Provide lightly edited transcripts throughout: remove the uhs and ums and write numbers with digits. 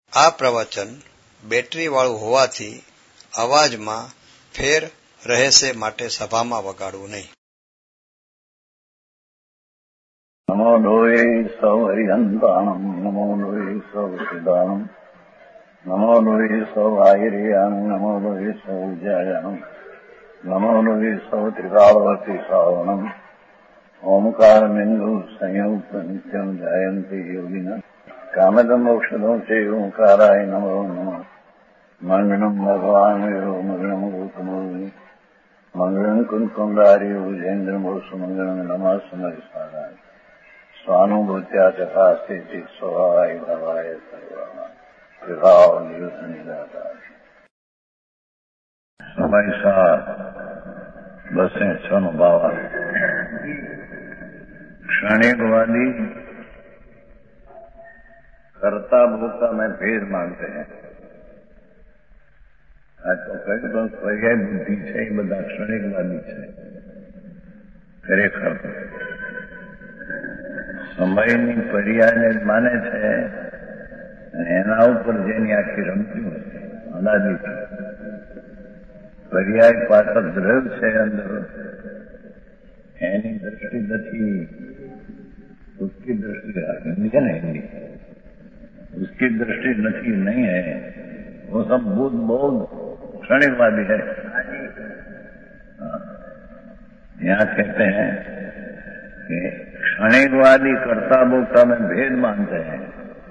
આ પ્રવચન બેટરીવાળું હોવાથી અવાજમાં ફેર રહેશે માટે સભામાં વગાડવું નહીં. નમો લોહે સૌ હરિહંતાણમ નમો લોહે સૌ સિદ્ધાણમ નમો લોહે સૌ આયર્યાણ નમો લોહે સૌ જયાણમ નમો લોહે સૌ ત્રિકાળવતી શ્રાવણમ ઓમકાર બિંદુ સંયુક્ત નિત્યમ જયંતિ યોગિના કામદમ મોક્ષદમ સે ઓંકારાય નમો નમઃ. મંગળમ ભગવાન વિરો મંગળમ ગૌતમોની મંગળમ કુંકુંડારી ભુજેન્દ્રમોષ મંગળમ નમઃ સમરિસારાય સ્વાનુભૂત્યા તથા સ્થિતિ સ્વભાવાય ભવાય સર્વમાં વિભાવ નિયુદ્ધ નિરાકાર. સમય 206 ભાવા. क्षणिकवादी करता भोक्ता में भेद मानते हैं. આ તો કઈ તો પર્યાય બુદ્ધિ છે એ બધા ક્ષણિકવાદી છે. ખરેખર સમયની પર્યાયને જ માને છે અને એના ઉપર જેની આખી રમતી હોય અનાદિ પર્યાય પાછળ દ્રવ્ય છે અંદર એની दृष्टि नहीं, उसकी दृष्टि हिंदी है ना, हिंदी उसकी दृष्टि नहीं है. वो सब बहुत क्षणिकवादी है. यहाँ कहते हैं कि क्षणिकवादी कर्ता भोक्ता में भेद मानते हैं.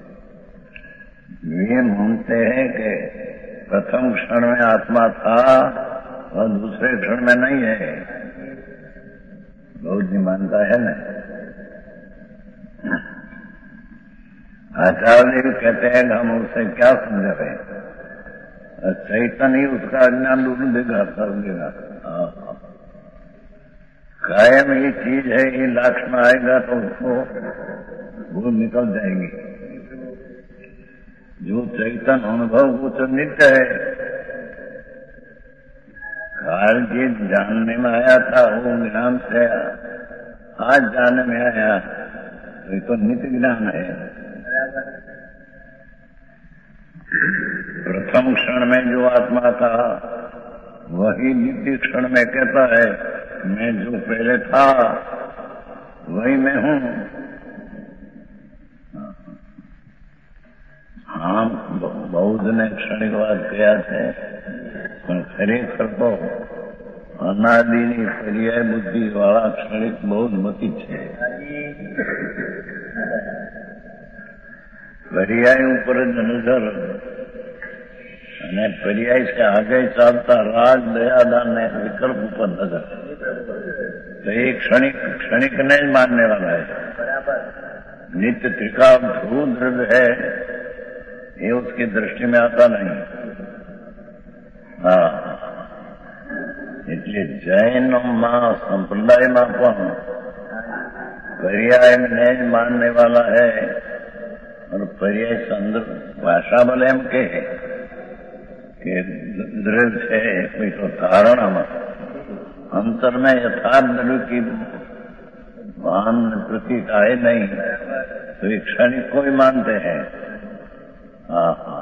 ये मानते हैं कि प्रथम क्षण में आत्मा था और दूसरे क्षण में नहीं है. बहुत नहीं मानता है ना. आचार्य भी कहते हैं कि हम उससे क्या समझ रहे हैं. चैतन्य ही उसका अज्ञान दूर देगा समझेगा. कायम ये चीज है, ये लाक्ष में आएगा तो उसको भूल निकल जाएगी. जो चैतन्य अनुभव वो तो नित्य है. काल जी जानने में आया था वो ज्ञान से आज जानने में आया तो ये तो नित्य ज्ञान है. प्रथम क्षण में जो आत्मा था वही नित्य क्षण में कहता है मैं जो पहले था वही मैं हूँ. हाँ, बौद्ध ने क्षणिकवाद किया थे પણ ખરેખર તો અનાદિની પર્યાય બુદ્ધિ વાળા ક્ષણિક બહુ જ મતી છે. પર્યાય ઉપર જ નજર અને પર્યાય से आगे ચાલતા રાગ દયાદાન ने विकल्प ઉપર नजर. तो ये क्षणिक ने જ मानने वाला है. नित्य त्रिकाल ध्रुव द्रव्य है ये उसकी दृष्टि में आता नहीं. હા, એટલે જૈનમાં સંપ્રદાયમાં પણ पर्यायને જ માનने वाला है. और पर्याय संदर्भ भाषा बोले એમ કે દ્રવ્ય છે કોઈ તો ધારણામાં अंतर में यथार्थ द्रव्य की भान प्रतीक आए नहीं तो ये क्षणिक को ही मानते हैं. हाँ हाँ,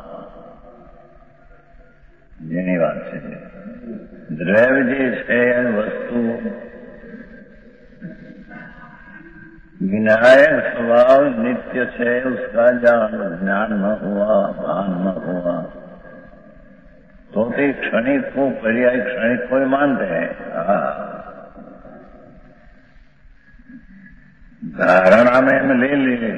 જેની વાત છે. દ્રવ્ય જે છે વસ્તુ विनायक स्वभाव नित्य છે. उसका ज्ञान न हुआ, भान न हुआ तो ते क्षणिक को पर्याय क्षणिक को ही मानते हैं. धारणा में हम ले लिए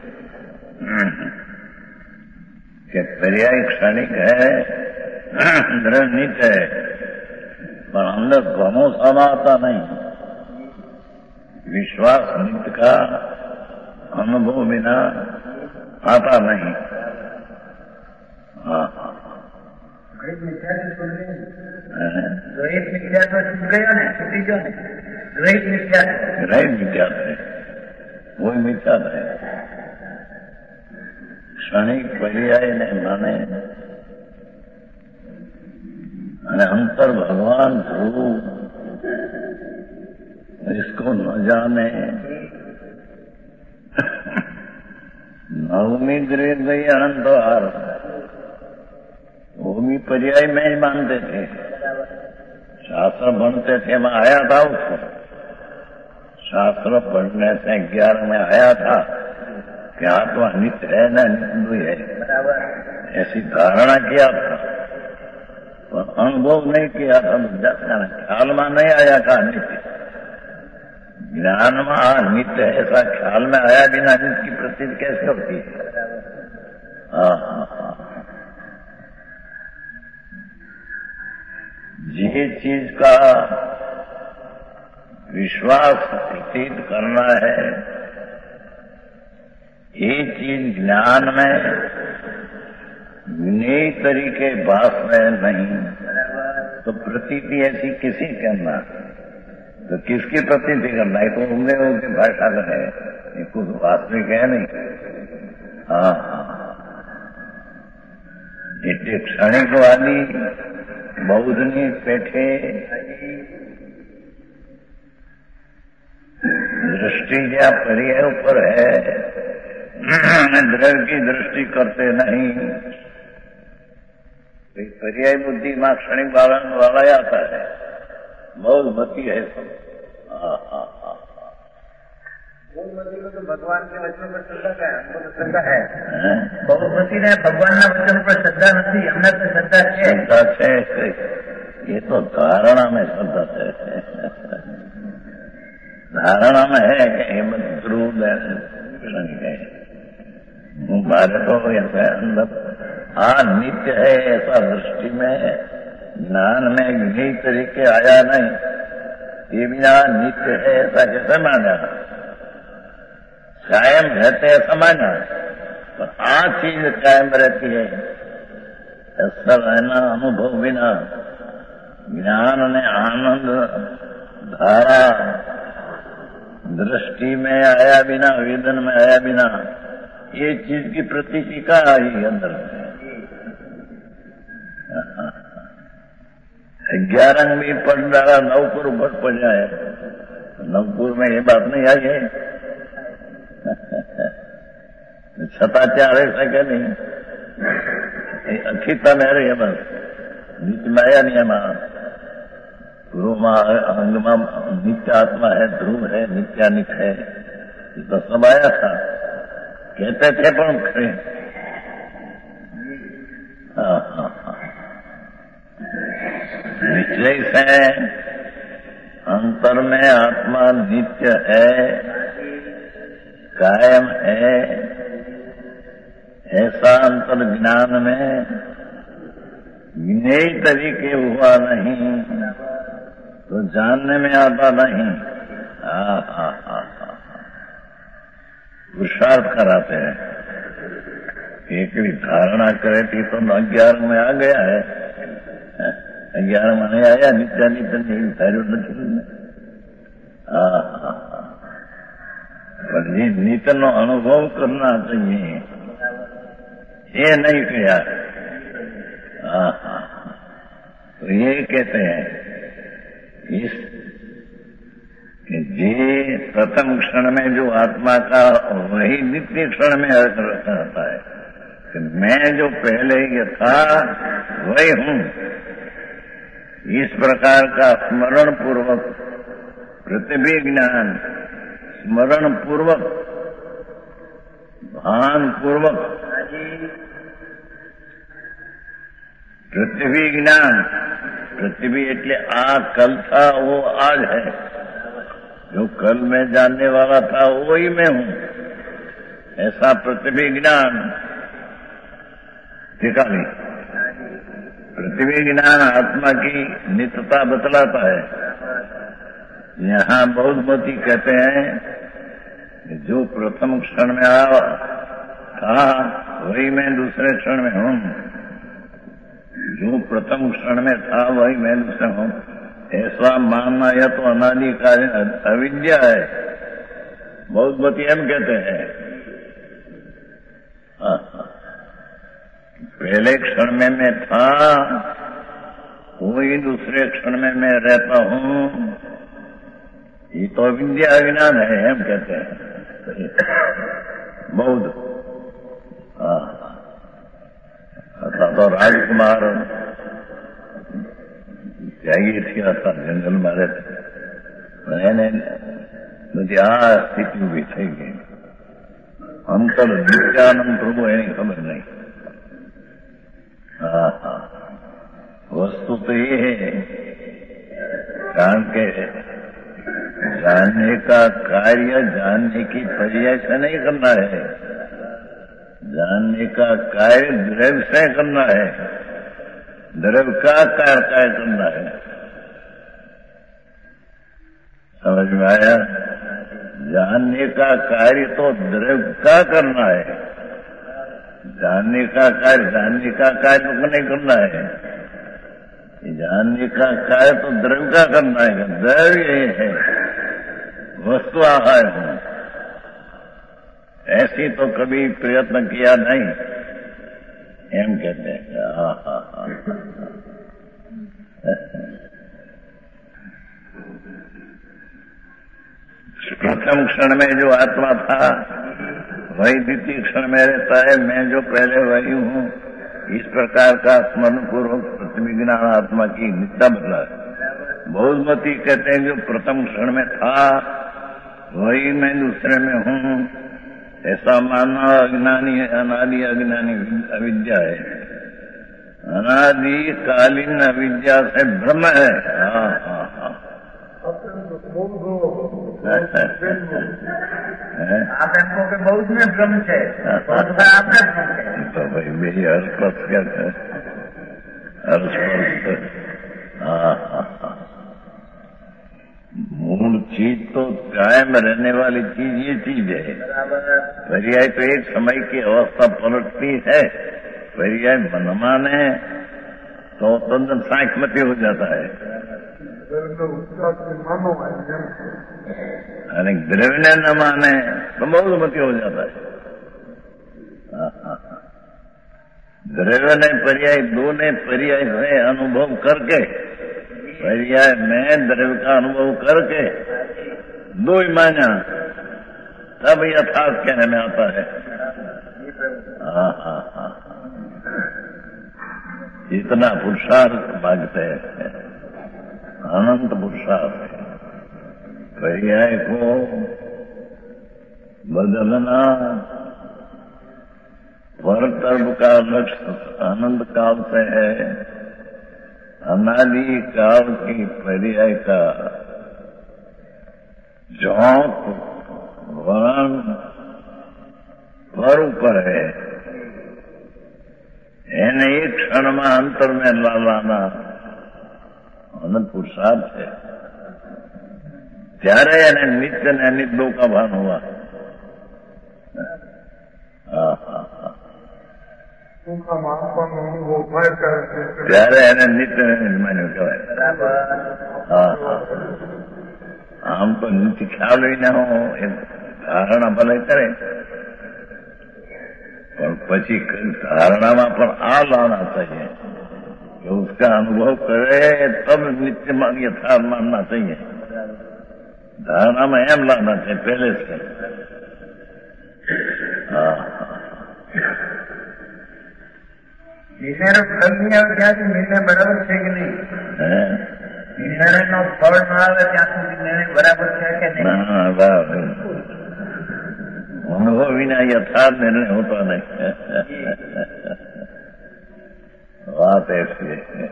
कि पर्याय क्षणिक है, द्रव्य नित्य है, पर अंदर भ्रमो समाता नहीं. विश्वास नित्य का अनुभव बिना आता नहीं. हाँ हाँ, द्वैत मिथ्यात्व छूट गया ने, छूटी गयो ने. द्वैत मिथ्यात्व है, वही मिथ्यात्व है. क्षणिक पर्याय ने माने અને અંતર ભગવાન ધ્રુવ इसको न जाने. नवमी ग्रेड गई अनंत हार वो भी पर्याय में ही मानते थे। शास्त्र पढ़ते थे, मैं आया था उसको, शास्त्र पढ़ने से 11 में आया था कि आत्मा नित्य है न नित्य है, ऐसी धारणा किया था, पर अनुभव नहीं किया था। ख्याल में नहीं आया था नित्य, ज्ञान में नित्य है ऐसा ख्याल में आया बिना नित्य की प्रतीति कैसे होती है? ये चीज का विश्वास प्रतीत करना है, ये चीज ज्ञान में नई तरीके भाष में नहीं, तो प्रतीति ऐसी किसी करना, तो किसकी प्रतीति करना? ये तो उम्र की भाषा का है, ये कुछ वास्तविक है नहीं। એટલે ક્ષણિકવાદી બૌદ્ધની પેઠે दृष्टि या पर्याय ऊपर है, द्रव्य की दृष्टि करते नहीं। पर्याय बुद्धि में क्षणिक वाला आता है, बहुत मती है सब। बहुमती को तो भगवान के वचन पर श्रद्धा है, हमको तो श्रद्धा है। बहुमती ने भगवान वचन पर श्रद्धा नहीं, हमने तो श्रद्धा है। श्रद्धा है, ये तो धारणा में श्रद्धा है। धारणा में है कि हेमंत ध्रुव है, हमारे तो अंदर नित्य है ऐसा दृष्टि में, ज्ञान में नई तरीके आया नहीं, ये बिना नित्य है ऐसा कैसे माना? कायम रहते ऐसा माना, पर चीज कायम रहती है ऐसा रहना अनुभव बिना, ज्ञान ने आनंद धारा दृष्टि में आया बिना, वेदन में आया बिना, ये चीज की प्रतीति का आई अंदर में। 11 भी पढ़ डाला, 9 पर ऊपर पड़ जाए, 9 में ये बात नहीं आई है। छताचार ऐसा क्या नहीं, अखिता में रही है बस, नित्य माया नियम ध्रुव अंग में नित्य आत्मा है, ध्रुव है, नित्यानिक है, ये तो सब आया था, कहते थे पर खड़े। निश्चय से अंतर में आत्मा नित्य है, कायम है, ऐसा अंतर ज्ञान में नई तरीके हुआ नहीं, तो जानने में आता नहीं। पुरुषार्थ कराते हैं, एक भी धारणा करे थी तो 11 में आ गया है, 11 में नहीं आया, नित्य नित्य नहीं धार्य नहीं। पर ये नित्य नो अनुभव करना चाहिए, ये नहीं किया। तो ये कहते हैं इस जे प्रथम क्षण में जो आत्मा का, वही नित्य क्षण में रहता है कि मैं जो पहले ये था वही हूँ। इस प्रकार का स्मरण पूर्वक, पृथ्वी ज्ञान स्मरण पूर्वक, भान पूर्वक, पृथ्वी ज्ञान, पृथ्वी એટલે આ कल था वो आज है, जो कल में जानने वाला था वही मैं हूँ, ऐसा पृथ्वी ज्ञान देखा नहीं। पृथ्वी ज्ञान आत्मा की नित्यता बतलाता है। यहाँ बहुमती कहते हैं जो प्रथम क्षण में आया था वही मैं दूसरे क्षण में हूँ, जो प्रथम क्षण में था वही मैं दूसरा हूँ, ऐसा मानना यह तो अनादिकालीन अविद्या है। बहुमती हम कहते हैं पहले क्षण में मैं था, वही दूसरे क्षण में मैं रहता हूँ, ये तो अविद्या अज्ञान है हम कहते हैं बौद्ध। अर्थात तो राजकुमार त्यागी थया था, जंगल में रहते। એને બધી આ સ્થિતિ ઉભી થઈ ગઈ. અંતર નિત્યાનંદ પ્રભુ એની ખબર નહીં. वस्तु तो ये है, कारण के जानने का कार्य जानने की पर्याय से नहीं करना है, जानने का कार्य द्रव्य से करना है, द्रव्य का कार्य करना है. समझ में आया? जानने का कार्य तो द्रव्य का करना है, जानने का कार्य तो नहीं करना है. जानने का कार्य तो द्रव्य का करना है. द्रव्य ये है, वस्तु आहार है. ऐसी तो कभी प्रयत्न किया नहीं, एम कहते हैं. प्रथम क्षण में जो आत्मा था वही द्वितीय क्षण में रहता है. मैं जो पहले वही हूँ, इस प्रकार का स्मरण पूर्वक प्रतिविज्ञान आत्मा की नित्या बदला है. बहुमती कहते हैं जो प्रथम क्षण में था वही मैं दूसरे में हूँ, ऐसा मानना अज्ञानी है. अनादि अज्ञानी अविद्या है, अनादि कालीन अविद्या से भ्रम है. आप इनको के बहुत में भ्रम है, आपने तो भाई मेरी हर्षपर्श क्या है? हर्षपर्श मूल चीज तो कायम रहने वाली चीज ये चीज है. पर्याय तो एक समय की अवस्था पलटती है, पर्याय मनमान है तो तंत्र साख्यमती हो जाता है. અને દ્રવ્યને ન માને તો બહુમતી हो जाता है. द्रव्य ने पर्याय दो ने पर्याय से अनुभव करके, पर्याय में द्रव्य का अनुभव करके दो ही माना तब यथार्थ कहने में आता है. इतना पुरुषार्थ मांगते हैं, अनंत पुरुषार्थ है. पर्याय को बदलना परतर्भ का लक्ष्य आनंद काल से है. अनादि काल की पर्याय का झोंक वर्ण पर ऊपर है. એને એક ક્ષણમાં અંતર में લાવવાના અનંત પુરુષાર્થ है. ત્યારે એને નિત્ય ને અનિત્ય का भान हुआ. ત્યારે એને નિત્ય ને માન્યું કહેવાય. આમ તો નિત્ય ખ્યાલ ही ना हो, धारणा भले करे पर પછી धारणा पर आ लाना चाहिए कि उसका अनुभव करे तब नित्य यथार्थ मानना चाहिए. धारणा में एम लाना चाहिए पहले से. નિર્ણયનો ફળ નહીં આવે ત્યાં સુધી નિર્ણય બરાબર છે કે નહીં? નિર્ણયનો ફળ ન આવે ત્યાં સુધી નિર્ણય બરાબર છે કે નહીં? બરાબર. अनुभव विना यथार्थ निर्णय होता नहीं. बात ऐसी है,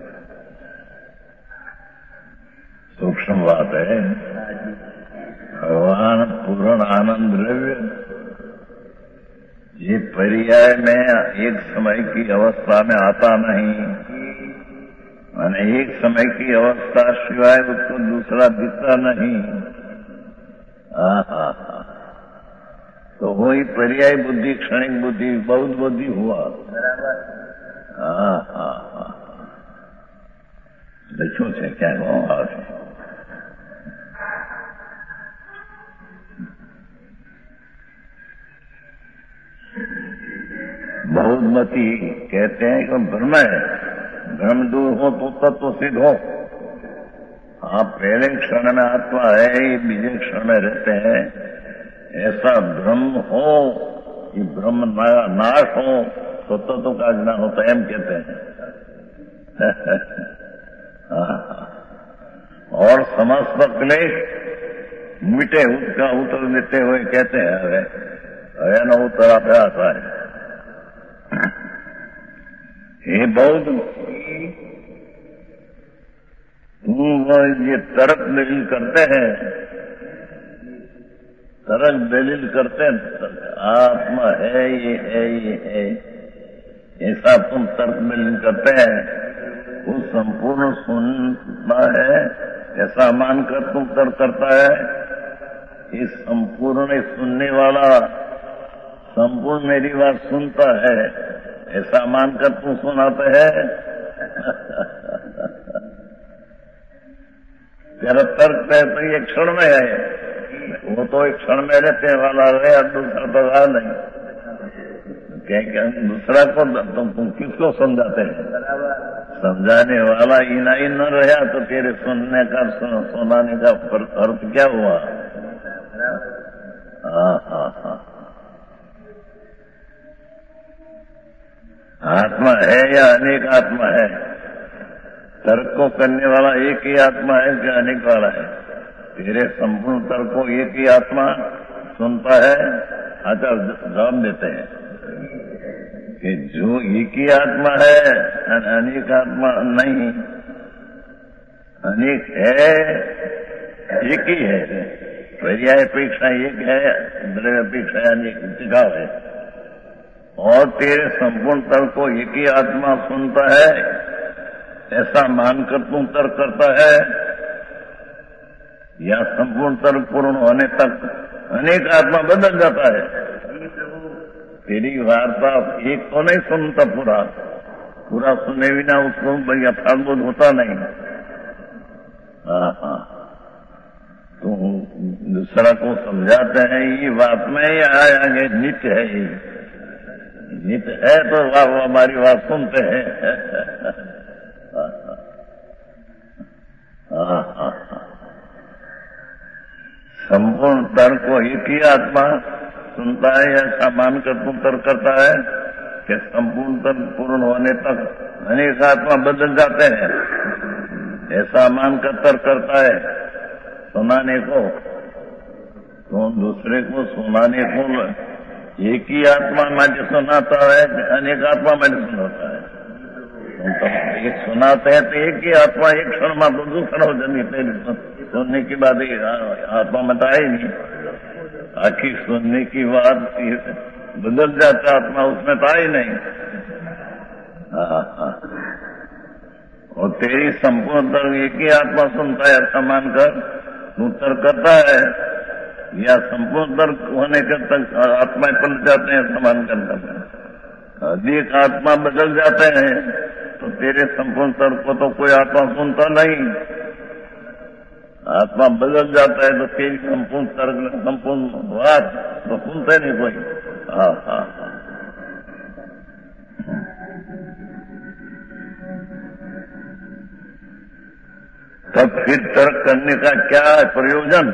सूक्ष्म बात है. भगवान पूर्ण आनंद द्रव्य ये पर्याय में एक समय की अवस्था में आता नहीं, और एक समय की अवस्था सिवाय उसको दूसरा दिखता नहीं. तो वही पर्याय बुद्धि, क्षणिक बुद्धि, बहुत बुद्धि हुआ. देखो से क्या हुआ. बहुमती कहते हैं कि भ्रम है, भ्रम दूर हो तो तत्व सिद्ध हो. आप पहले क्षण में आत्मा है, बीजे क्षण में रहते हैं, ऐसा भ्रम हो कि ब्रह्म नाश हो तो काज ना होता एम कहते हैं। और समस्त क्लेश मिटे उसका उत्तर देते हुए कहते हैं હવે એનો ઉત્તર આપ્યા થાય। हे बौद्ध, तुम ये तर्क दलील करते हैं, तर्क दलील करते हैं आत्मा है ये है ये है, ऐसा तुम तर्क दलील करते हैं, वो संपूर्ण सुनना है ऐसा मानकर तुम तर्क करता है। इस संपूर्ण सुनने वाला संपूर्ण मेरी बात सुनता है ऐसा मानकर तुम सुनाते हैं। तेरा तर्क है तो ये क्षण में है, वो तो एक क्षण में रहने वाला है, दूसरा तो रहा नहीं। क्या दूसरा को तुम किसको समझाते हैं? समझाने वाला इना ही न रहा तो तेरे सुनने का सुनाने का अर्थ क्या हुआ? हाँ। आत्मा है या अनेक आत्मा है? तर्क को करने वाला एक ही आत्मा है कि अनेक वाला है? तेरे संपूर्ण तर्क को एक ही आत्मा सुनता है। अच्छा, जवाब देते हैं कि जो एक ही आत्मा है अनेक आत्मा नहीं, अनेक है एक ही है। पर्याय अपेक्षा एक है, द्रव्य अपेक्षा अनेक टिकाव है। और तेरे संपूर्ण तर्क को एक ही आत्मा सुनता है ऐसा मानकर तुम तर्क करता है, या संपूर्ण तर्क पूर्ण होने तक अनेक आत्मा बदल जाता है? तेरी वार्ता एक तो नहीं सुनता, पूरा सुने बिना उसको बढ़िया फलबोध होता नहीं। हाँ, तुम दूसरा को समझाते हैं ये बात में या आगे नित्य है, ये नित्य है तो वो हमारी बात सुनते हैं। संपूर्ण तर्क को एक ही आत्मा सुनता है ऐसा मानकर तुम तर्क करता है कि संपूर्ण तर्क पूर्ण होने तक अनेक आत्मा बदल जाते हैं ऐसा मानकर तर्क करता है सुनाने को। तो दूसरे को सुनाने को एक ही आत्मा में सुनाता है, अनेक आत्मा में सुनाता है। तो एक सुनाते हैं तो एक ही आत्मा एक क्षण में तो दूसरा हो जाती, सुनने की बात आत्मा में तो आई नहीं। आखिर सुनने की बात बदल जाता आत्मा, उसमें तो आई नहीं। हाँ। और तेरी संपूर्ण तर्क एक ही आत्मा सुनता है ऐसा मानकर तू तर्क करता है, या संपूर्ण तर्क होने के तक आत्माएं पलट जाते हैं समान करते हैं। अधिक आत्मा बदल जाते हैं तो तेरे संपूर्ण तर्क को तो कोई आत्मा सुनता नहीं। आत्मा बदल जाता है तो तेरी संपूर्ण तर्क संपूर्ण बात तो सुनते नहीं कोई। हाँ। तब फिर तर्क करने का क्या है प्रयोजन?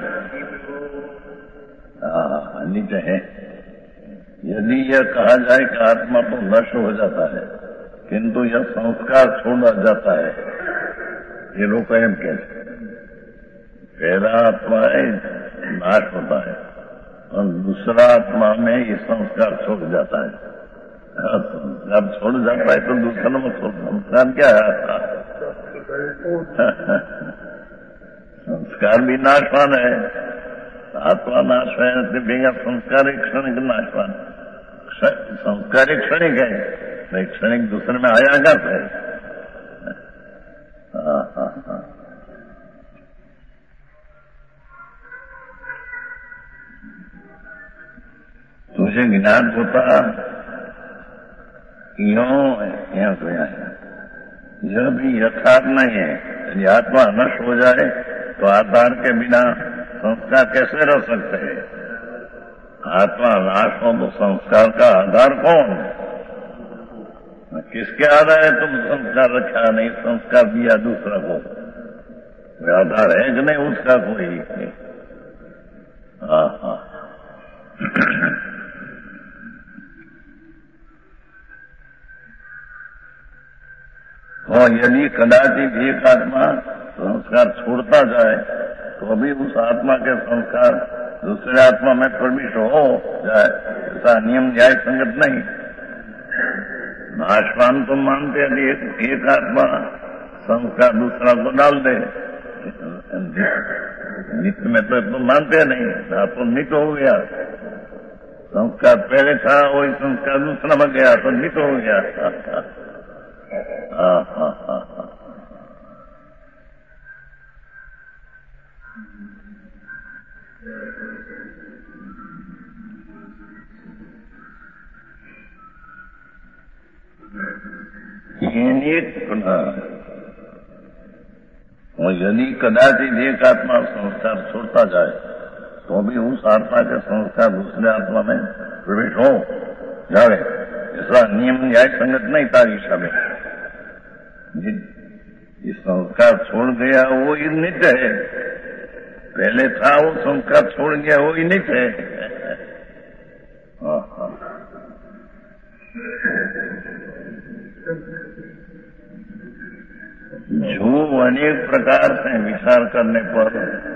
नीचे है, यदि यह कहा जाए कि आत्मा तो नष्ट हो जाता है किंतु यह संस्कार छोड़ा जाता है, ये लोग एम कहते हैं। पहला आत्मा है नाश होता है और दूसरा आत्मा में ये संस्कार छोड़ जाता है। संस्कार छोड़ जाता है तो दूसरा में संस्कार क्या है? संस्कार भी नाशवान है, आत्मा नाश है तो बिना संस्कार एक क्षणिक नाशवान। संस्कार एक क्षणिक है, एक क्षणिक दूसरे में आयागत है। हाँ। तुझे ज्ञान होता यह तो यह भी यथार्थ नहीं है। यदि आत्मा नष्ट हो जाए तो आधार के बिना संस्कार कैसे रह सकते हैं? आत्मा नाश हो तो संस्कार का आधार कौन? किसके आधार है तुम संस्कार रखा नहीं, संस्कार दिया दूसरा को? आधार है कि नहीं उसका कोई? और यदि कदाचित एक आत्मा संस्कार छोड़ता जाए तो भी उस आत्मा के संस्कार दूसरे आत्मा में प्रविष्ट हो जाए, ऐसा नियम न्याय संगत नहीं। नाशवान तो मानते हैं एक आत्मा संस्कार दूसरा को डाल दे, नित्य में तो मानते नहीं, तो नित्य हो गया। संस्कार पहले था वही संस्कार दूसरा में गया तो नित्य हो गया। और यदि कदाचित एक आत्मा संस्कार छोड़ता जाए तो भी उस आत्मा के संस्कार दूसरे आत्मा में प्रवेश हो जाए, ऐसा नियम न्याय संगत नहीं था ईशा में। जिस संस्कार छोड़ गया वो ही नित्य है, पहले था वो संस्कार छोड़ गया वो ही नित्य है। जो अनेक प्रकार से विचार करने पर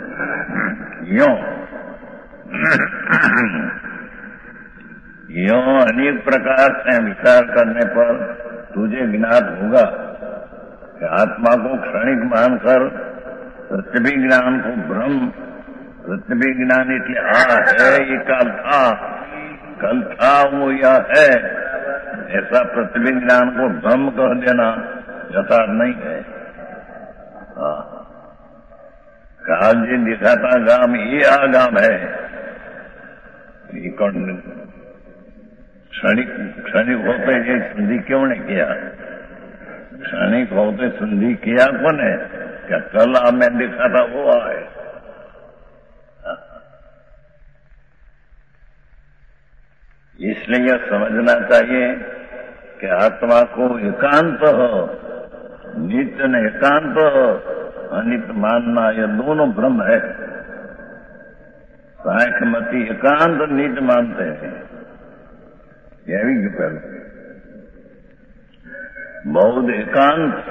यों अनेक प्रकार से विचार करने पर तुझे ज्ञात होगा कि आत्मा को क्षणिक मानकर पृथ्वी ज्ञान को ब्रह्म, पृथ्वी ज्ञान इसलिए है, ये कल था वो यह है, ऐसा पृथ्वी ज्ञान को ब्रह्म कह देना यथार्थ नहीं है। काल जी दिखाता गाम ये आगाम है, क्षणिक होते ये संधि क्यों नहीं किया? क्षणिक होते संधि किया कौन है? क्या कल मैं दिखाता वो आए? इसलिए यह समझना चाहिए कि आत्मा को एकांत नित्य ने एकांत अनित्य मानना, यह दोनों ब्रह्म है। सांख्यमती एकांत नित्य मानते हैं, यह भी पहले बहुत एकांत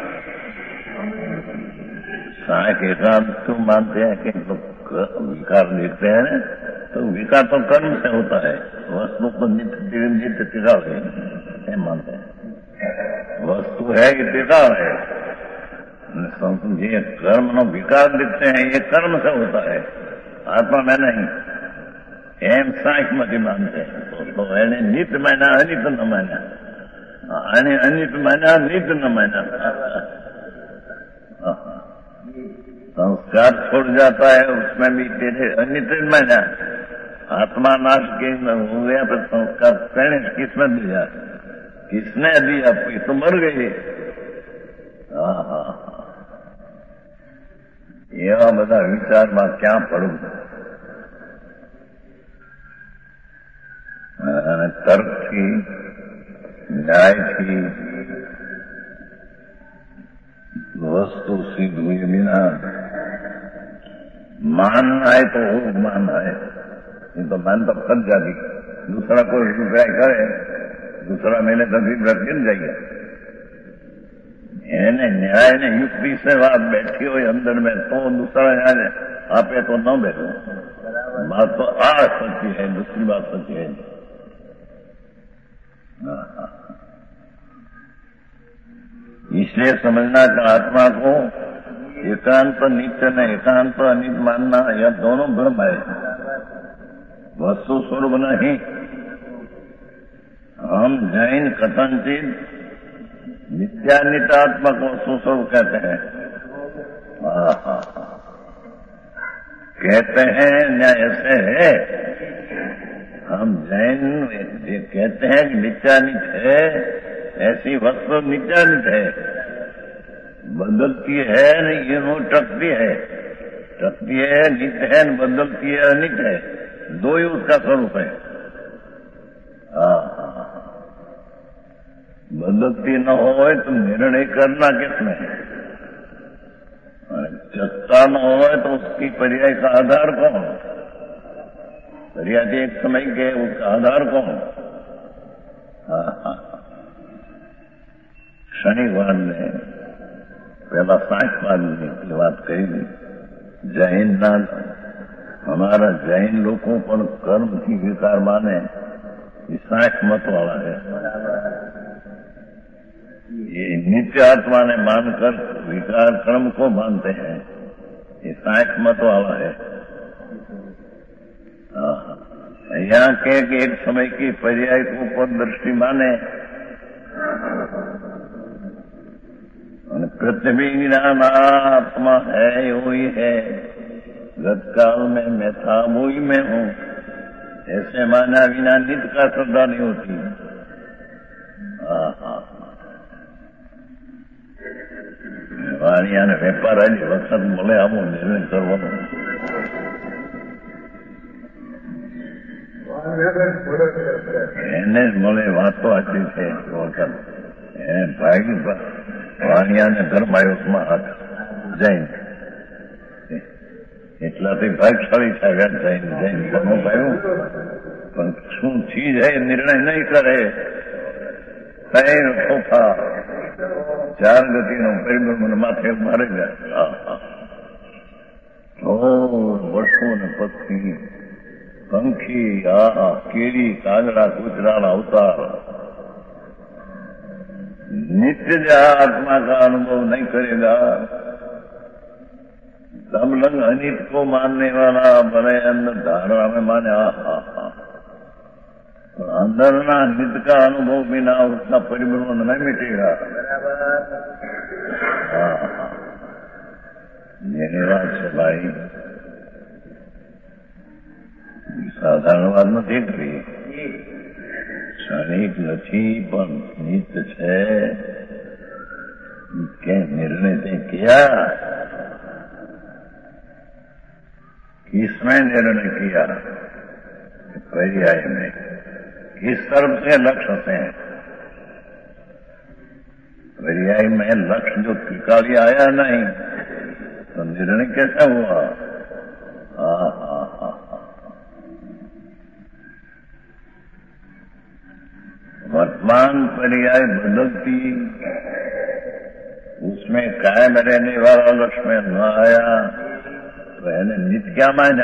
सांख्य एकांत क्यों मानते हैं कि विकार देखते हैं तो विकार तो कर्म से होता है, वस्तु को नित्य टिकाव है मानते हैं। वस्तु है कि टिकाव है, ये कर्म न विकार दिखते हैं, ये कर्म से होता है, आत्मा में नहीं। एम सांख्यमती मानते हैं तो એને નિત્ય માન્યા અનિત્ય ન માન્યા, અને અનિત્ય માન્યા નિત્ય ન मान्या। संस्कार छोड़ जाता है उसमें भी तेरे अनित्य मान्या। आत्मा नाश के हो गया तो संस्कार कहने किसने दिया? किसने दिया? तो मर गई। એવા બધા વિચારમાં ક્યાં પડવું? અને તર્કથી ન્યાયથી वस्तु सिद्ध हुए बिना मानना है तो वो मानना है, नहीं तो मान तो फट जाती। दूसरा कोई अभिप्राय करे, दूसरा मैंने कभी गिर जाएगा। એને ન્યાય ને યુક્તિ से बात बैठी हो अंदर में तो दूसरा न्याय आपे तो न बैठो। बात तो आ सच्ची है, दूसरी बात सच्ची है। इसलिए समझना कि आत्मा को एकांत नित्य न एकांत अनित्य मानना, यह दोनों ब्रह्म है, वस्तु स्वरूप नहीं। हम जैन कथनचित नित्यानितात्मक वस्तु स्वरूप कहते हैं। कहते हैं न्याय ऐसे है, हम जैन ये कहते हैं कि नित्यानित है, ऐसी वस्तु नित्यानित है, बदलती है नहीं, ये टकती है, टकती है नित्य है, बदलती है अनित्य है, दो ही उसका स्वरूप है। बदलती न हो तो निर्णय करना किसमें? चलता न हो तो उसकी पर्याय का आधार कौन? पर्याय एक समय के उसका आधार कौन? क्षणिकवाद में પેલા સાંખવાદની વાત કરી. જૈનના અમારા જૈન લોકો પણ કર્મથી વિકાર માને, એ સાંખ મતવાળા है. ये नित्य आत्मा ने मानकर विकार कर्म को मानते हैं, ये साख मत वाला है. यहाँ के एक समय की पर्याय को पर दृष्टि माने पृथ्वी नाम आत्मा है वही है, गतकाल में मैं था वही मैं हूँ, ऐसे माना बिना नित्य का श्रद्धा नहीं होती. વાણિયાને વેપાર આવી વખત મળે આવો નિર્ણય કરવાનો. એને જ મળે વાતો આટલી છે વખત એને ભાગી વાણિયાને ધર્માયુગમાં હાથ જૈન એટલાથી ભાગશાળી થયા. જૈન જૈન બનો ભાઈ પણ શું ચીજ હે નિર્ણય નહીં કરે. કઈ ખોફા ચાર ગતિનો પરિબળ માથે મારે ગયા. વર્ષો ને પક્ષી પંખી કીડી કાગડા કૂતરાના અવતાર नित्य आत्मा का अनुभव नहीं करेगा तब लग अनित को मानने वाला बड़े अंदर धारणा में माने अंदर ना नित्य का अनुभव बिना उसका परिवर्तन नहीं मिटेगा. मेरी बात से भाई साधारण बात નથી કરી. ક્ષણિક નથી પણ નિત્ય છે કે निर्णय ने किया. किसमें निर्णय किया? पर्याय में. किस तरफ से लक्ष्य से? पर्याय में लक्ष्य जो त्रिकाली आया नहीं तो निर्णय कैसा हुआ? वर्तमान पर्याय बदलती उसमें कायम रहने वाला लक्ष्य में न आया तो એને નિત્ય क्या माना?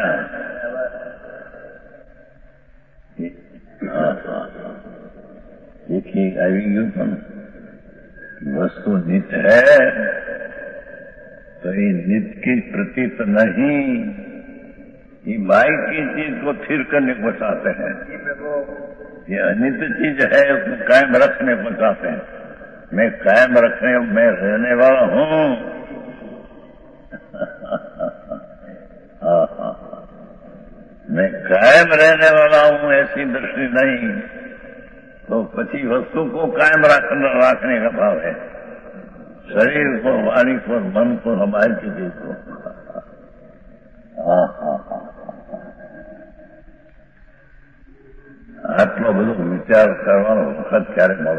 देखिए આવી ગયું પણ वस्तु नित्य है तो ये नित्य की प्रतीत नहीं, ये बाई की चीज को स्थिर करने को चाहते हैं. ये अनित्य चीज है उसको कायम रखने को चाहते हैं. मैं कायम रखने में रहने वाला हूँ. मैं कायम रहने वाला हूँ ऐसी दृष्टि नहीं तो पची वस्तु को कायम रखने का भाव है. शरीर को, वाणी को, मन को, हमारी चीज को. આટલો બધો વિચાર કરવાનો વખત ક્યારે મળે?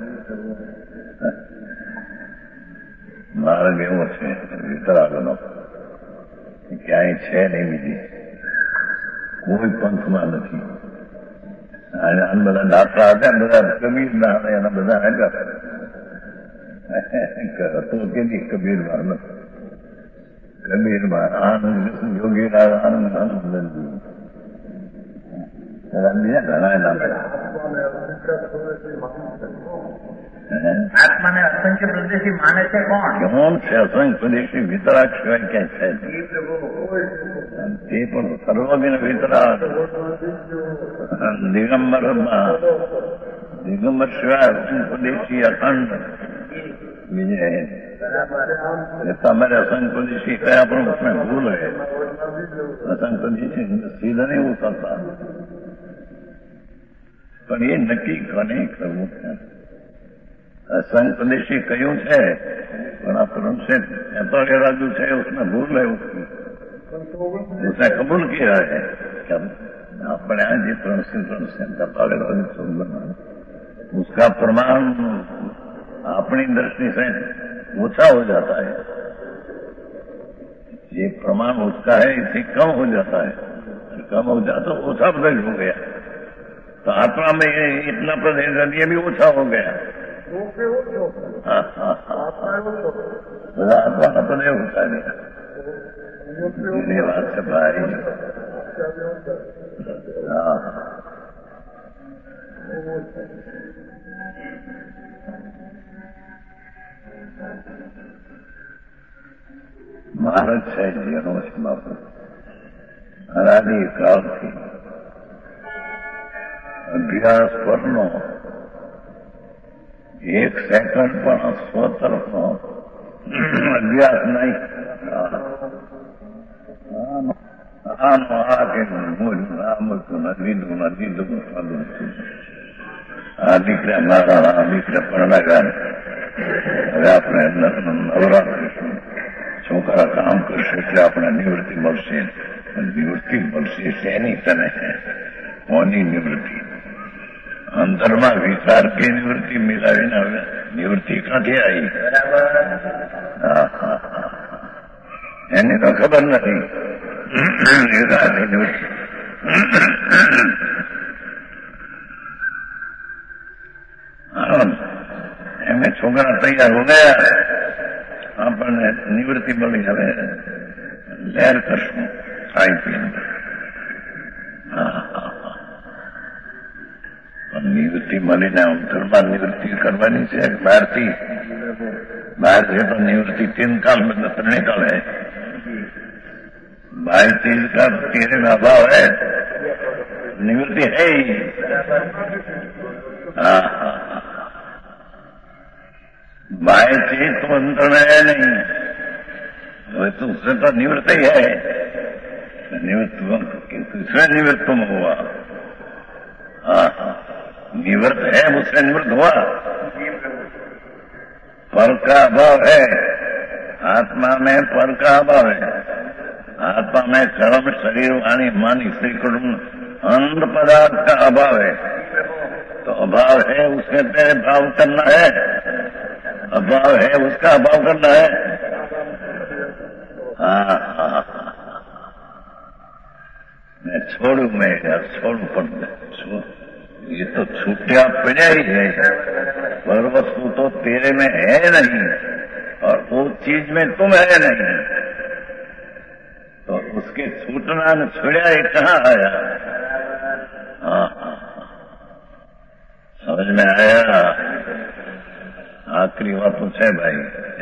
માર્ગ એવો છે વિતરાગનો ક્યાંય છે નહીં, બીજી કોઈ પંથમાં નથી. અને બધા દાખલા હતા બધા કબીર ના હતા, એના બધા હતો કે નહીં કબીરમાં કબીરમાં આનંદ યોગીરાજ આનંદ આનંદજી બીજા ઘણા નામ. આત્માને અસંખ્ય પ્રદેશી માને છે કોણ? કોણ છે અસંખ્ય પ્રદેશી? વિતરાગ સિવાય ક્યાં છે? તે પણ સર્વજ્ઞ વિતરાગ દિગંબરમાં દિગંબર સિવાય અસંખ્ય પ્રદેશી અખંડ બીજે તમારે असंख्य प्रदेशी कया पर उसमें भूल है. असंख्य प्रदेशी सीधा नहीं हो सकता પણ એ નક્કી કોને કરવું છે? असंख्य प्रदेशी कયું છે પણ આ 343 રાજુ છે उसमें भूल है उसकी. उसने कबूल किया है अपने यहाँ जी 343 राजू उसका प्रमाण अपनी दृष्टि से ओछा हो जाता है. ये प्रमाण उसका है इससे कम हो जाता है. कम हो जाता तो ओछा प्रदेश हो गया. तो आत्मा में इतना प्रदेश ये भी ओछा हो गया. બધા આત્માનો તો એવું થાય એની વાત છે ભાઈ. હા મહારાજ સાહેબજીનો છે બાપુ અનાદિકાળથી અભ્યાસ પરનો એક સેકન્ડ પણ સ્વતરફનો અભ્યાસ નહીં. આનો આ કે મૂલ્યું આ મૂકતું લીધું આ દીકરા મારા આ દીકરા પરણાગા હવે આપણે નવરા કરીશું છોકરા કામ કરશે એટલે આપણે નિવૃત્તિ મળશે. નિવૃત્તિ મળશે શેની તને કોની નિવૃત્તિ? અંતરમાં વિચાર કે નિવૃત્તિ મિલાવીને હવે નિવૃત્તિ ક્યાંથી આવી? એની તો ખબર નથી. નિવૃત્તિ એમે છોકરા તૈયાર હો ગયા આપણને નિવૃત્તિ મળી. હવે લહેર કરશું ખાઈ પીને. પણ નિવૃત્તિ મળીને અંતરમાં નિવૃત્તિ કરવાની છે બહારથી. બહાર છે તો નિવૃત્તિ 3 काल में 3 काल है. बाहर 3 का 13 में अभाव है, निवृत्ति है ही. बाहर चीज तो अंतर में है नहीं, तो उससे तो निवृत्त ही है. दूसरे निवृत्त में हुआ. निवृत्त है उससे निवृत्त हुआ. पर का अभाव है, आत्मा में पर का अभाव है. आत्मा में कर्म शरीर वाणी मन स्त्री कुटुंब अंध पदार्थ का अभाव है. तो अभाव है उसमें तेरे भाव करना है, अभाव है उसका अभाव करना है. मैं छोड़ू पर ये तो छूटिया पड़ा ही है. पर वस्तु तो तेरे में है नहीं और वो चीज में तुम है नहीं, तो उसके छूटना न छोड़ा ही कहाँ आया? समझ में आया? आखिरी बात है भाई.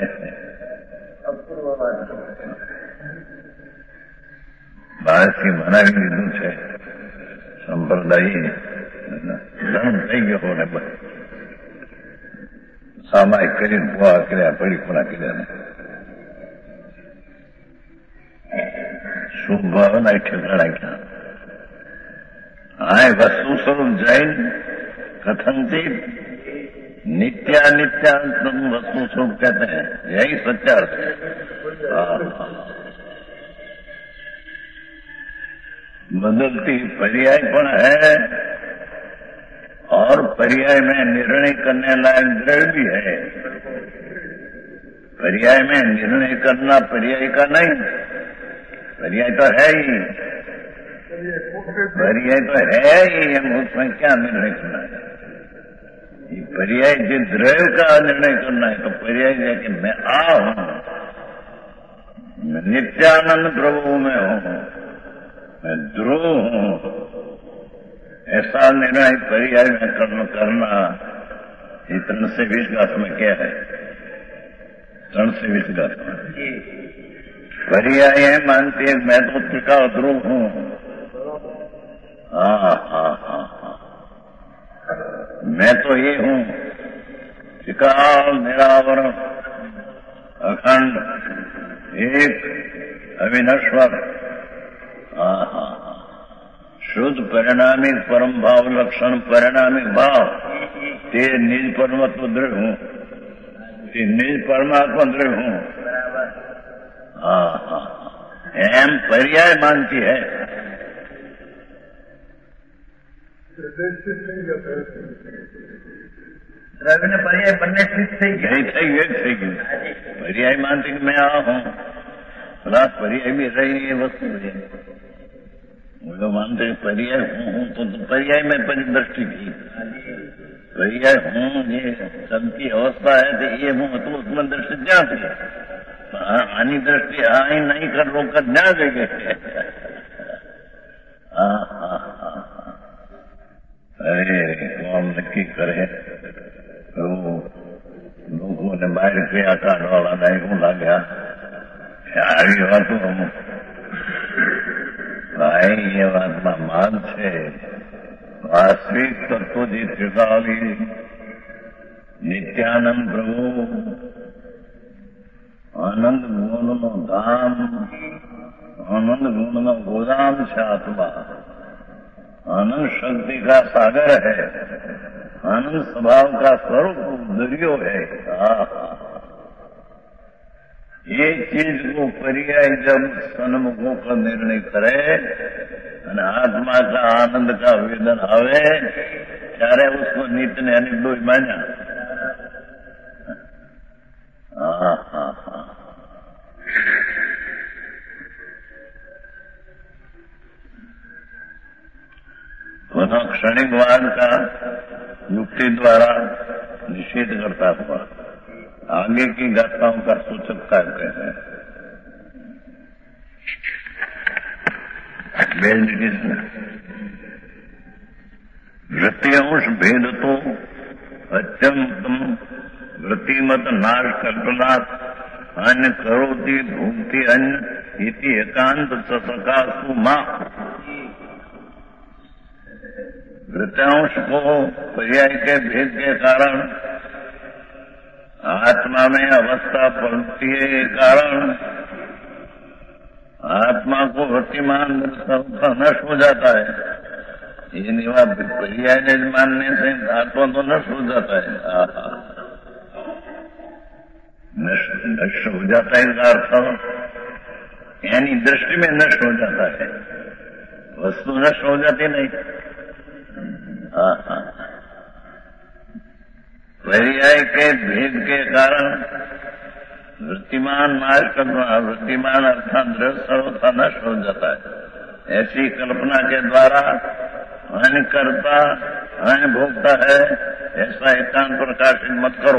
બાળકી બનાવી લીધું છે સંપ્રદાય ધન થઈ ગયો ને સામાયિક કરીને ભૂવા કર્યા પડી પૂરા કર્યા શુભ ભાવના ઠેકાણા ગયા. આ વસ્તુ સ્વરૂપ જૈન कथनचित नित्यानित्यान्तम वस्तु स्वरूप कहते हैं, यही सत्यार्थ है. बदलती पर्याय पण है और पर्याय में निर्णय करने लायक द्रव्य भी है. पर्याय में निर्णय करना पर्याय का नहीं, पर्याय तो है ही, पर्याय तो है ही. हम उसमें क्या निर्णय करना है? पर्याय जो द्रव्य का निर्णय करना है तो पर्याय है कि मैं आ हूं, मैं नित्यानंद प्रभु में हूं, मैं ध्रुव हूं. ऐसा निर्णय पर्याय में करना ये 320 में क्या है? 320 पर्याय है मानती है मैं तो टिका ध्रुव हूं. मैं तो ये हूं विकाल निरावरण अखंड एक अविनश्वर शुद्ध परिणामी परम भाव लक्षण परिणामी भाव ते निज परमात्म द्रव्य हूं, निज परमात्मा द्रव्य हूं. एम पर्याय मानती है. द्रव्य ने पर्याय बनने ठीक થઈ ગયું. पर्याय मानते कि मैं आ हूं, प्लस पर्याय भी रही है वस्तु है. वो मानते पर्याय हूं तो पर्याय में परिदृष्टि थी. પર્યાય હું જે ચલતી અવસ્થા है ये હું હતું उसमें दृष्टि ક્યાં थी આની दृष्टि આ નહીં કર રોકર ના જગે અરે કોણ નક્કી કરે લોકોને બહાર ગયા કાઢવાળાના એવું લાગ્યા આવી વાતો અમુક ભાઈ એ વાતમાં માન છે વાસ્તવિક તત્વજી ત્રિકાલી નિત્યાનંદ પ્રભુ આનંદ ગુણનો ધામ आनंद गुण में गोदाम से आत्मा आनंद शक्ति का सागर है आनंद स्वभाव का स्वरूप दरियो है ये चीज को पर्याय जब सन्मुखों का निर्णय करे અને આત્મા का आनंद का वेदन आवे ત્યારે उसको नित्य ने अनिर्दोष मान्या पुनः क्षणिकवाद का युक्ति द्वारा निषेध करता हुआ आगे की गाथाओं का सूचक करते हैं वृत्तियांश भेद तो अत्यंतम वृत्तिमत नाश कल्पनात् अन्य करोति भूक्ति अन्य इति एकांत सकासु मां वृत्यांश को पर्याय के भेद के कारण आत्मा में अवस्था पड़ती है कारण आत्मा को वृत्तिमान नष्ट हो जाता है ये निवा पर्याय ने मानने से आत्मा तो नष्ट हो जाता है नष्ट हो जाता है इसका अर्थ यानी दृष्टि में नष्ट हो जाता है वस्तु नष्ट हो जाती नहीं पर्याय के भेद के कारण वृत्तिमान नाश करना वृत्तिमान अर्थात दृढ़ सर्वथा नष्ट हो जाता है ऐसी कल्पना के द्वारा अन्य करता अन्य भोगता है ऐसा एकांत प्रकाशित मत करो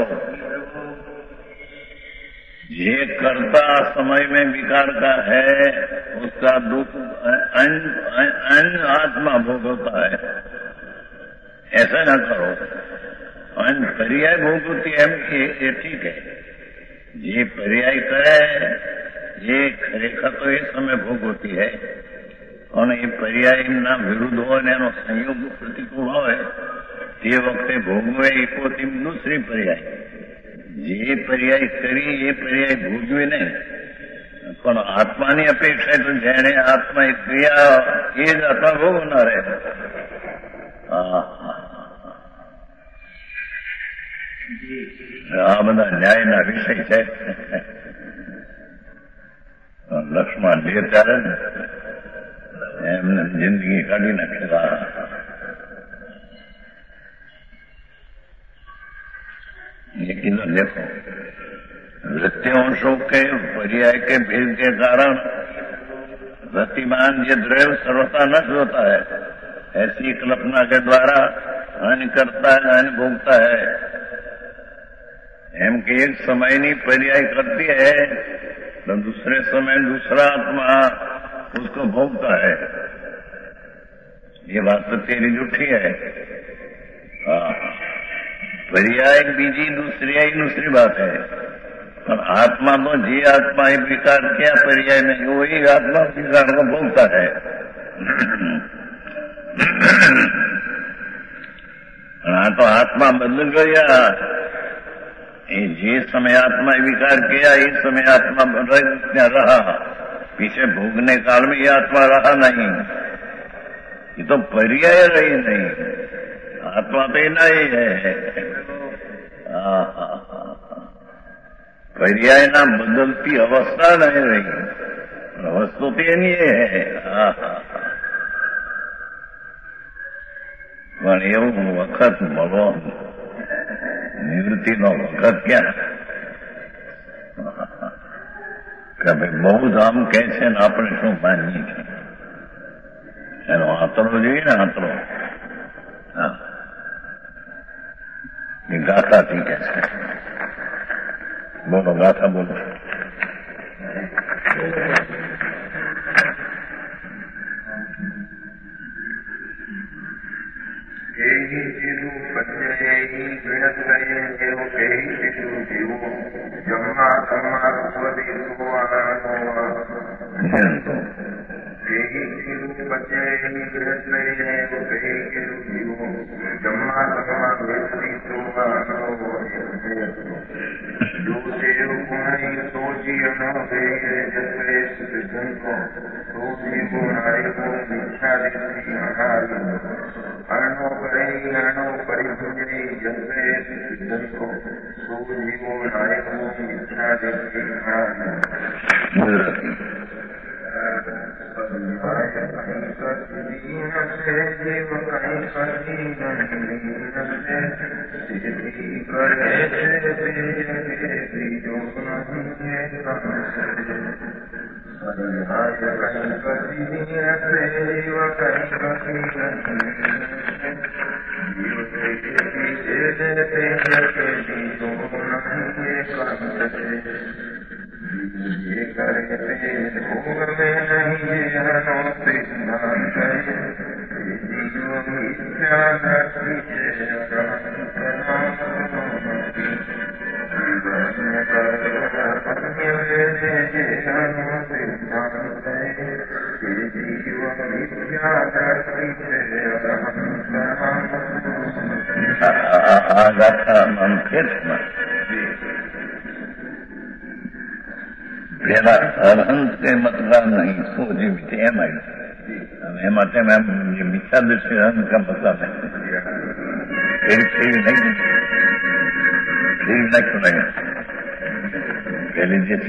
ये कर्ता समय में विकार का है उसका दुख अन्य आत्मा भोगता है ऐसा न करो अन्य पर्याय भोग होती है ये ठीक है ये पर्याय करे ये खरेखर तो ये समय भोग होती है और ये पर्याय ना विरुद्ध हो संयोग प्रतिकूल हो ते वक्ते भोगवे एकोती दूसरी पर्याय ये पर्याय करी ये पर्याय भोगवे नहीं પણ આત્માની અપેક્ષા તો જેણે આત્મા એ ક્રિયા એ જ આત્મા ભોગવનાર રહે આ બધા ન્યાયના વિષય છે લક્ષ્મણ જે ચાલે ને એમને જિંદગી કાઢી નાખેલા ये किधर देखो वृत्तियों के पर्याय के भेद के कारण वृत्तिमान ये द्रव्य सर्वथा नष्ट होता है ऐसी कल्पना के द्वारा हानि करता है हानि भोगता है एम के एक समय नहीं पर्याय करती है तो दूसरे समय दूसरा आत्मा उसको भोगता है ये बात तो तेरी झूठी है पर्याय बीजी दूसरी बात है पर आत्मा तो जी आत्मा ही विकार किया पर्याय नहीं वही आत्मा विकार को भोगता है तो आत्मा बदल गया जिस समय आत्मा विकार किया इस समय आत्मा रहा पीछे भोगने काल में ये आत्मा रहा नहीं ये तो पर्याय रही नहीं आत्मा तो नहीं है पर्याय ना बदलती अवस्था नहीं रही वस्तु तो नहीं है પણ એવું વખત મળો નિવૃત્તિનો વખત ક્યાં કે ભાઈ બહુ ધામ કહે છે ને આપણે શું માનીએ છીએ એનો આંતરો જોઈએ ને આંતરો ये गाथा थी कैसे? बोलो गाथा बोलो। પેલા અરહંત કે મતલબ नहीं सोची मिथे एम आई માટે મેં મિથ્યા દૃષ્ટિ અરહંત का मतलब है फिर नहीं सुनेगा पहले जैसे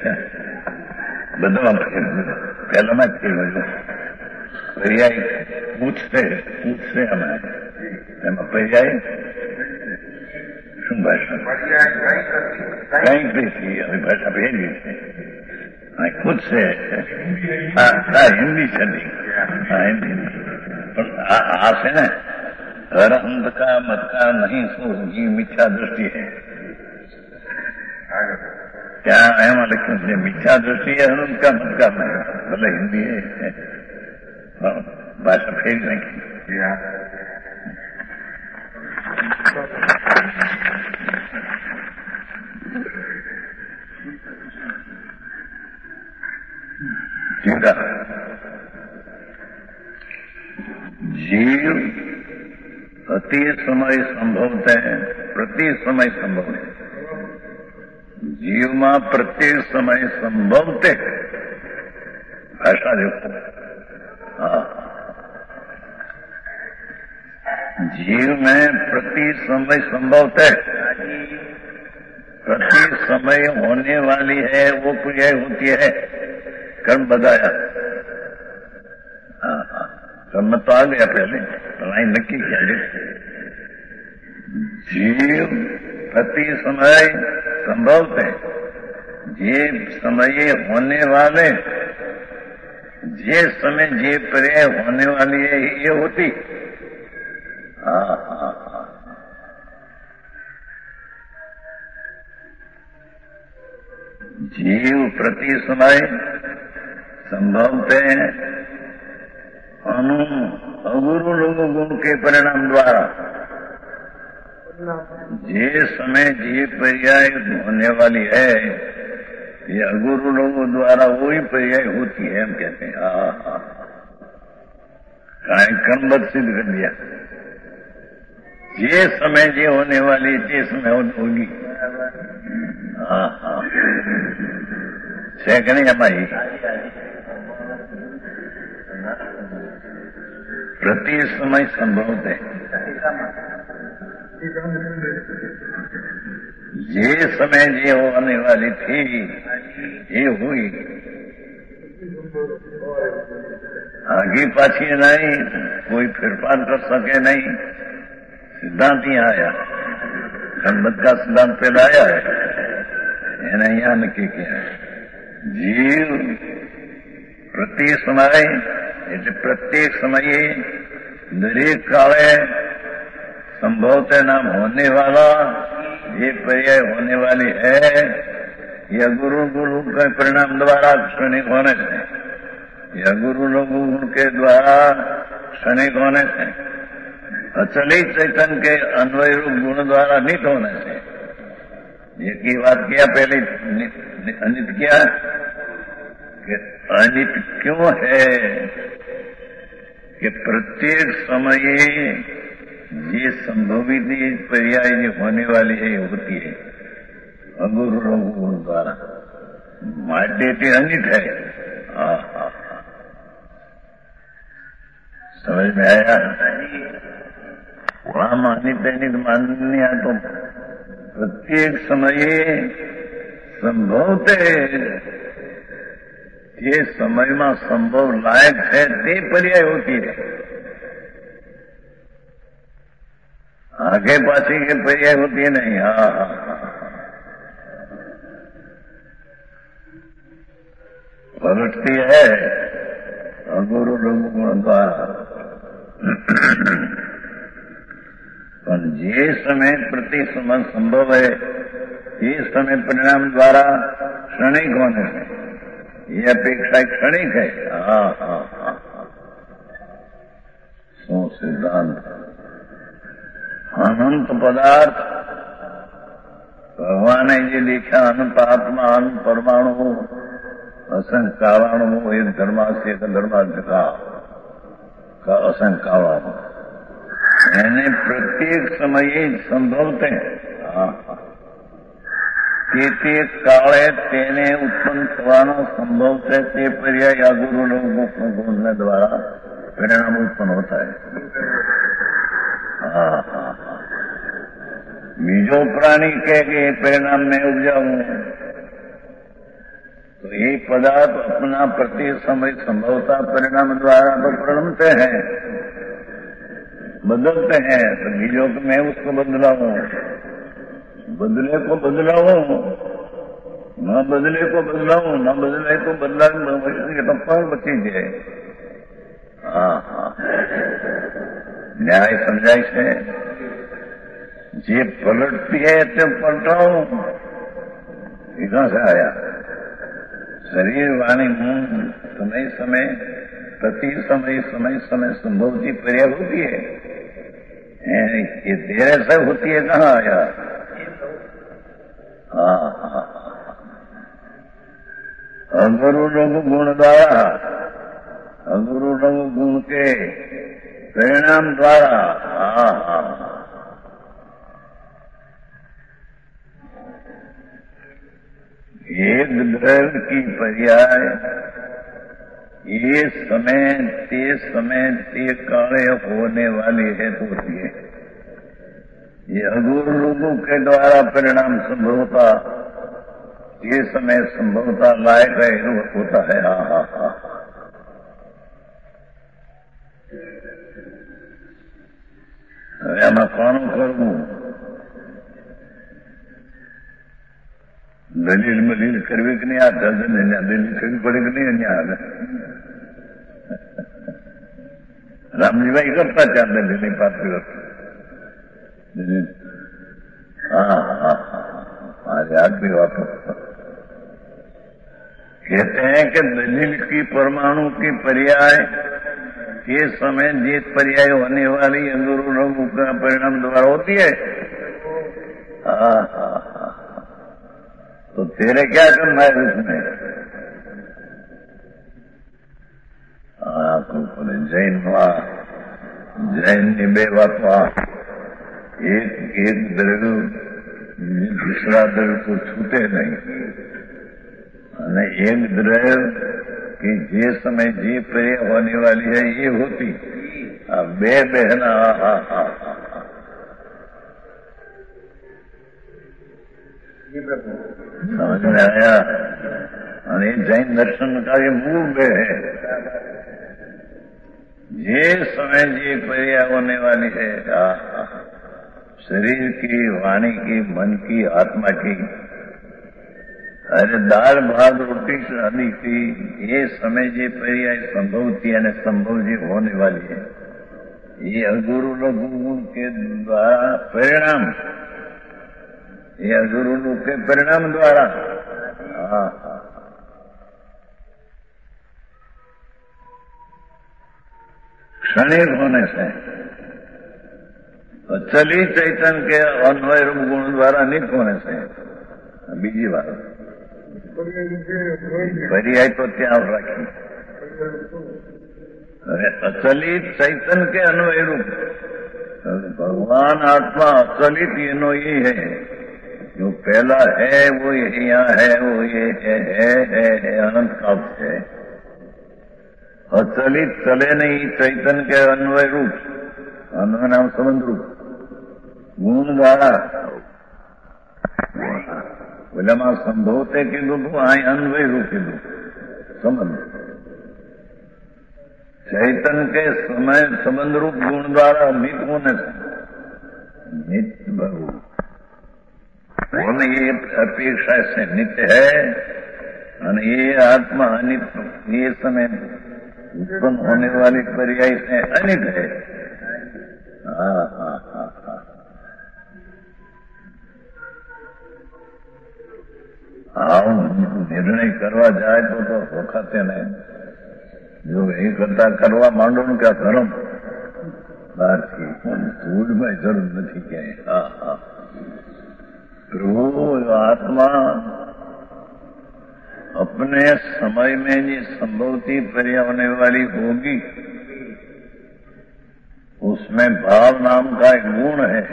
બધા પહેલામાં જ થયું પર્યાય પૂછશે અમારે એમાં પર્યાય શું ભાષા કંઈક નથી હવે ભાષા ભેગી છે खुद से हिंदी चली हिंदी पर आसे न अरहंत का मत का नहीं सोची मिथ्या दृष्टि है क्या एम लिखे मिथ्या दृष्टि है अरहंत का मत का नहीं भले हिंदी है भाषा फेर नहीं जीव अति समय संभवते प्रति समय संभव है जीव में प्रत्येक समय संभवते भाषा देखो जीव में प्रति समय संभवते प्रति समय होने वाली है वो क्रिया होती है कर्म बताया कर्म तो आ गया पहले लाइन नक्की किया जीव प्रति समय संभवते जीव समय होने वाले जे समय जे पर्याय होने वाली है ये होती जीव प्रति समय संभवते अगुरु लोगों गुण के परिणाम द्वारा जे समय जे पर्याय होने वाली है ये अगुरु लोगों द्वारा वही पर्याय होती है हम कहते हैं कर्मबद्ध सिद्ध कर दिया जे समय जे होने वाली जे समय होगी नहीं हमारी प्रति समय संभव है ये समय जे होने वाली थी ये हुई आगे पाछी नहीं कोई फेरफार कर सके नहीं सिद्धांत ही आया कर्मबद्ध का सिद्धांत पहले आया है એને અહીંયા નક્કી किया जीव प्रति समय એટલે પ્રત્યેક સમયે દરેક કાળે संभवतः नाम होने वाला ये पर्याय होने वाली है, या गुरु गुरु के परिणाम द्वारा क्षणिक होने से, या गुरु लघु गुण के द्वारा क्षणिक होने से, अचली चैतन्य के अन्वय रूप गुण द्वारा नित होने से। ये की बात किया पहले, अनित किया कि अनित क्यों है कि प्रत्येक समय ये संभवित पर्याय जो होने वाली है होती है अगुरु लघु गुण द्वारा, माध्यते अनित है। समझ में आया? वहां अनित अनित माननी तो प्रत्येक समय संभवते ये समय में संभव लायक है ते पर्याय होती है, आगे पाछी के पर्याय होती है नहीं। पलटती है अगुरु लघु गुण द्वारा। पर जे समय प्रति समय संभव है, ये समय परिणाम द्वारा क्षणिक होने से, ये अपेक्षा क्षणिक है। सो सिद्धांत अनंत पदार्थ भगवान ने ये लिखा, अनंत आत्मा अनंत परमाणु असंख्य कावाणु, एक धर्मास्य एक धर्माध्य का असंख्य कावाणु, यानी प्रत्येक समय संभवते તે કાળે તેને ઉત્પન્ન થવાનો સંભવ છે, તે પર્યાય આ ગુરુ લઘુ ગુણ द्वारा परिणाम उत्पन्न होता है। बीजो प्राणी कह के परिणाम में उपजाऊं, तो ये पदार्थ अपना प्रति समय संभवता परिणाम द्वारा तो परिणमते हैं, बदलते हैं। तो बीजों को मैं उसको बदलाऊं, बदले को बदलाऊं, न बदले को बदलाऊं, न बदले को बदला तो बची जाए। न्याय समझाय છે। जे पलटती है तो पलटाऊं, ये कहां से आया? शरीर वाणी मन समय समय प्रति समय समय समय संभवती पर्याय होती है, ये देर से होती है, कहाँ आया? अगुरु लघु गुण द्वारा, अगुरु लघु गुण के परिणाम द्वारा। एक द्रव्य की पर्याय ये समय ते काले होने वाली है तो होती है। ये अगुरु लघु के द्वारा परिणाम संभवता, ये समय संभवता लायक है होता है। એમાં કોનું કરવું? દલીલ મલીલ કરવી કે નહીં? આ દલીલ કરવી પડે કે નહીં? અહીંયા રામજીભાઈ કરતા ત્યાં દલીલ પાત્ર याद भी वापस कहते हैं कि दलील की परमाणु की पर्याय ये समय जीत पर्याय होने वाली अगुरु लघु का परिणाम द्वारा होती है। तो तेरे क्या करना है इसमें? जैन ની બે વાતો, एक द्रव्य दूसरा द्रव्य को छूटे नहीं, અને एक द्रव्य कि जे समय जे पर्याय होने वाली है ये होती। बे बहना समझ में आया? और ये जैन दर्शन का ये मूल बे है, जे समय जे पर्याय होने वाली है, शरीर की, वाणी की, मन की, आत्मा की, अरे दाल भात रोटी आदि की ये समय जे पर्याय संभवती है संभव जी होने वाली है, ये अगुरु लघु गुण के द्वारा परिणाम, ये अगुरु लघु के परिणाम द्वारा क्षणिक होने से अचली चैतन्य के अन्वय रूप गुण द्वारा नित होने से बीजी बात पर्याय तो ત્યાં રાખી अचलित चैतन्य के अन्वय रूप भगवान आत्मा अचलित ये है, जो पहला है वो यहाँ है, वो ये है अनंत काल से अचलित चले नहीं चैतन्य के अन्वय रूप, अन्वय नाम संबंध रूप गुण द्वारा बोलेમાં સંભવતે કીધું તું આ અન્વય રૂપ કીધું સંબંધ चैतन्य के समय संबंध रूप गुण द्वारा नित होने से नित्य बहु ये अपेक्षा से नित्य है और ये आत्मा अनित्य, ये समय उत्पन्न होने वाली पर्याय से अनित है। निर्णय करवा जाए तो वखते नहीं, जो એ કરતા કરવા માંડો ને કે ધર્મ બહારથી सूझમાં જરૂર નથી ક્યાંય। प्रभु आत्मा अपने समय में जो संभवती पर्या होने वाली होगी उसमें भाव नाम का एक गुण है।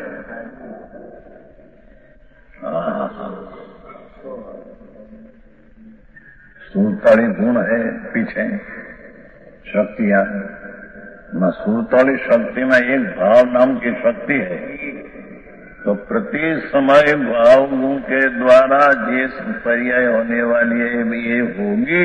सूरताली गुण है पीछे शक्तियां, सूरताली शक्ति में एक भाव नाम की शक्ति है। तो प्रति समय भाव गुण के द्वारा जिस पर्याय होने वाली है ये होगी।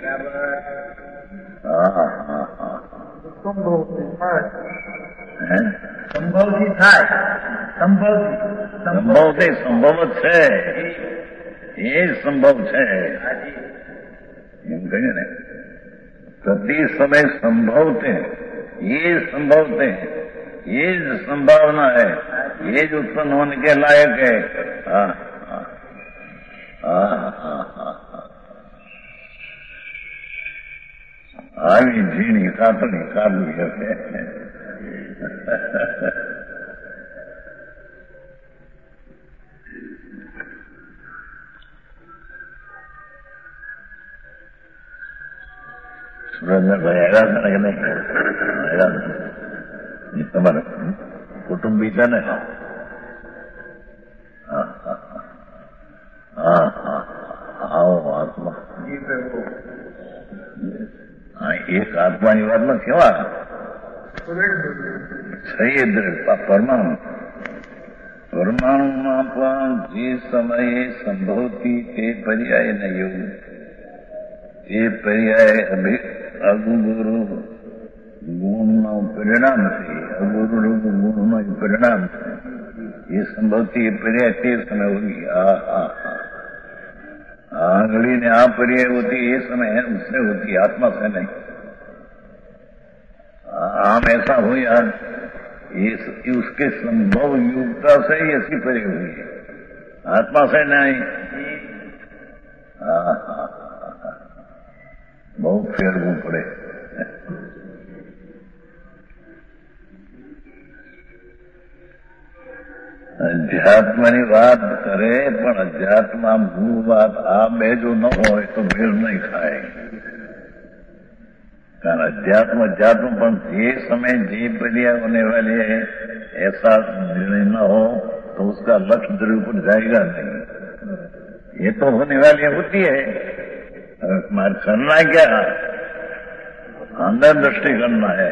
संभव है, ये संभव है એમ કહીએ ને, प्रति समय संभवते ये संभवते ये संभावना है, ये जो उत्पन्न होने के लायक है। આવી ઝીણી કાતણી કાઢવી હશે। સુરેન્દ્રભાઈ આવ્યા હતા ને કે નહીં? આવ્યા તમારે કુટુંબી છે ને? આવો આત્મા એક આત્માની વાતમાં કેવા પરમાણુ પરમાણુમાં પણ જે સમયે સંભવતી તે પર્યાયને યોગ એ પર્યાય અગુગુરુ ગુણનો પરિણામ છે। અગુરુ ગુણનો પરિણામ છે। ये संभवती पर्याय ते समय होगी। आंगली ने आ पर्याय होती ये समय है, उससे होती आत्मा से नहीं। आम ऐसा हो यार, ये उसके संभव युक्ता से ही ऐसी पर्याय हुई है, आत्मा से नहीं। बहुत फेरવું પડે। અધ્યાત્મની વાત કરે પણ અધ્યાત્મા મૂળ વાત આ બે જો ન હોય તો મેળ નહીં ખાય। कारण अध्यात्म अध्यात्म पर जे समय जे पर्याय होने वाले है ऐसा निर्णय न हो तो उसका लक्ष्य ध्रुव पर जाएगा नहीं। ये तो होने वाली होती है, मार करना क्या, अंदर दृष्टि करना है।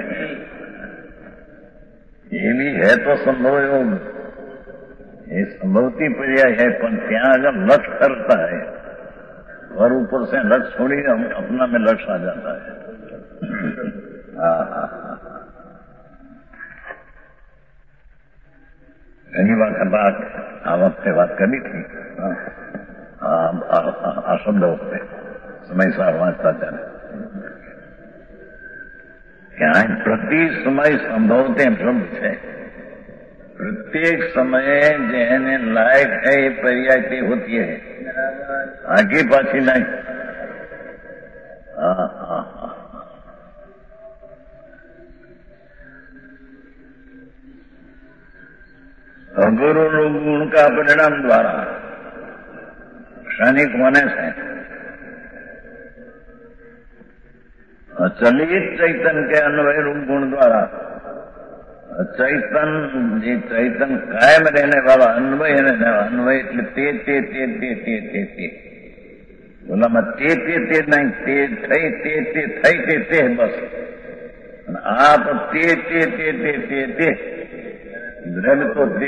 ये भी है तो संभव योग, ये संभवती पर्याय है, पर ત્યાં अगर लक्ष्य करता है और ऊपर से लक्ष्य छोड़ी हम अपना में लक्ष्य आ जाता है। ઘણી વખત આ વખતે વાત કરી હતી, આ શબ્દ વખતે સમયસર વાંચતા ત્યારે ક્યાંય प्रति समय संभवते प्रभु है। प्रत्येक समय जेने लायक है ये पर्याय होती है, आगे पाछी नहीं। अगुरु गुण का परिणाम द्वारा क्षणिक होने से अचलित चैतन के अन्वय रूप गुण द्वारा चैतन कायम रहने वाला अन्वय रहने वाला अन्वय એટલે તે બોલામાં તે નહીં, તે થઈ તે બસ। આપ તે દ્રઢ તો તે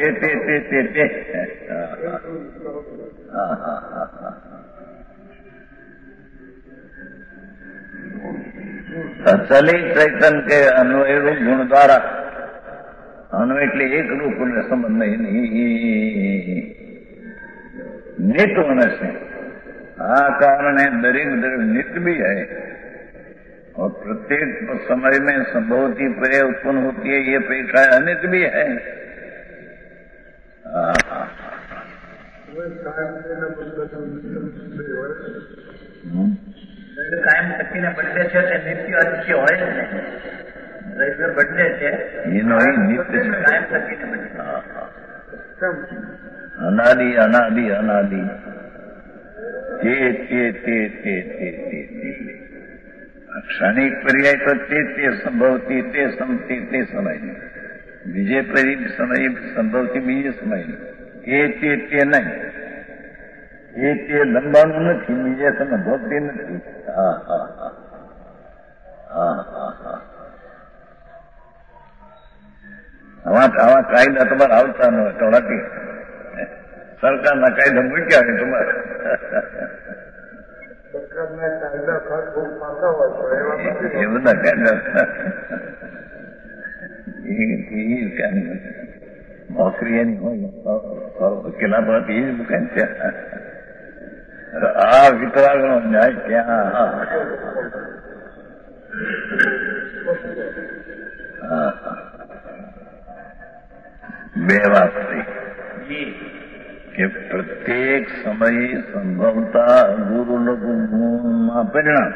અચલિત ચૈતન કે अन्वय रूप गुण द्वारा अन्वय એટલે એક રૂપ ને સંબંધ નહીં, नित होने से कारण है दरेक नित भी है और प्रत्येक समय में संभवती पर्याय उत्पन्न होती है, ये अपेक्षा अनित भी है। કાયમ શક્તિને બદલે છે તે નિત્ય અનિત્ય હોય જ નહીં, બદલે છે એનો નિત્ય કાયમ શક્તિને બદલે અનાદિ અનાદિ અનાદિ તે ક્ષણિક પર્યાય તો તે સંભવતી તે સમતી તે સમયની, બીજે સમય સંભવતી બીજે સમયની, તે નહીં, તે લંબાનું નથી, બીજે સમય ભોગતી નથી। આવા કાયદા તમારે આવતા ન હોય ટોળાથી, સરકારના કાયદા મૂક્યા હોય તમારે, એ બધા કાયદા નોકરી એની હોય વકીલા પર એ જ મુકાય છે। આ વિતરાગનો ન્યાય ક્યાં? બે વાત થઈ કે પ્રત્યેક સમયે સંભવતા ગુરુનું ગુણમાં પરિણામ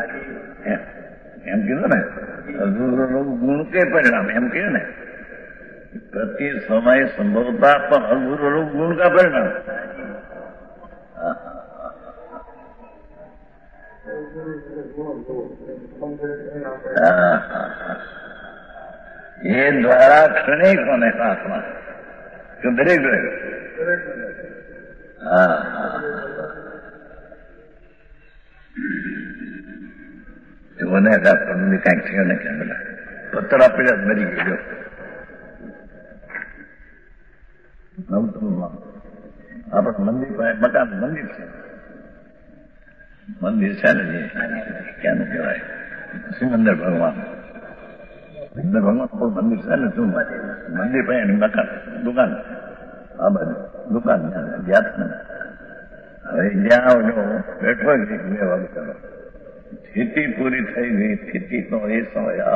એમ કીધું ને, ગુરુનું ગુણ કે પરિણામ એમ કહ્યું ને, પ્રતિ સમય સંભવતા પણ અગુરુનું ગુણ કા પરિણામ। ये द्वारा क्षणिक होने का आत्मा तो दरेक મને આપણને કાંઈક થયો ને કેમ બધા પત્તર આપેલા મરી ગયો। આપણા મંદિર પાસે મકાન મંદિર છે ને જે ક્યાંનું કહેવાય સિમંદર ભગવાન કોઈ મંદિર છે ને શું મંદિર પાસે મકાન દુકાન આ બાજુ દુકાન ગયા હવે જ્યાં બેઠો બે વાગે સ્થિતિ પૂરી થઈ ગઈ, સ્થિતિનો એ સમય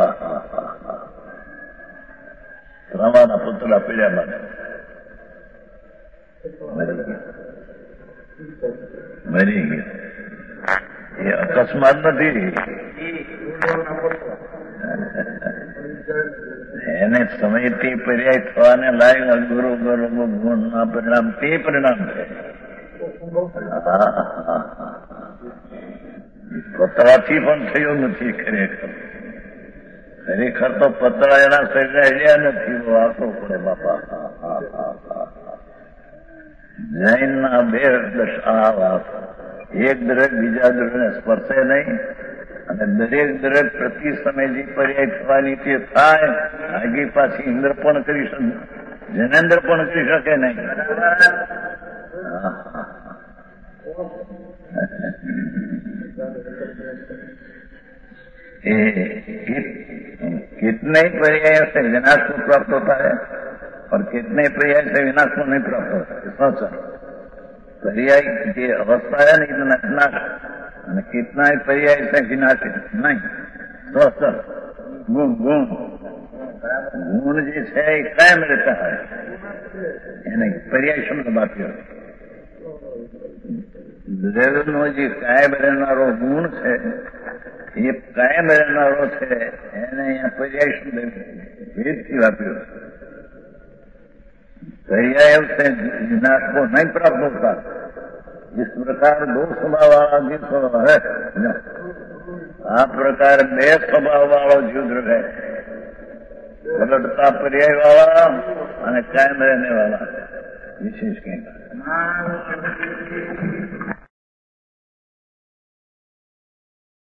રમાના પુતળા પીડ્યા બાદ મરી ગયા। એ અકસ્માત નથી, એને સમયથી પર્યાય થવાને લાયક અગુરુ ગુણના પરિણામ તે પરિણામ છે। પતળાથી પણ થયું નથી ખરેખર તો પતળા એના શરીરે હલ્યા નથી, વાંચવો પડે બાપા। જૈનના બે દશા વાત, એક દરેક બીજા દરેકને સ્પર્શે નહીં અને દરેક પ્રતિ સમય જે પર્યાય થવાની તે થાય, આગી પાછી ઇન્દ્ર પણ કરી શકે, જનેન્દ્ર પણ કરી શકે નહીં। कितने ही पर्याय से विनाश को प्राप्त होता है और कितने पर्याय से विनाश को नहीं प्राप्त होता है। सोच पर्याय की अवस्था है नहीं तो नाश, कितना ही पर्याय से विनाश नहीं। सोच गुण ગુણ જે છે એ કાયમ રહેતા હોય એને પર્યાય શબ્દ આપ્યો. દ્રવ્યનો જે કાયમ રહેનારો ગુણ છે એ કાયમ રહેનારો છે એને અહીંયા પર્યાય શબ્દ ભેદથી વાપર્યો. पर्याय से विनाश को नहीं प्राप्त होता. जिस प्रकार दो स्वभाव वाला जीव है आ प्रकार बे स्वभाव वालो जीव है. पलटता पर्याय वाला અને કાયમ રહેને વાળા વિશેષ કઈ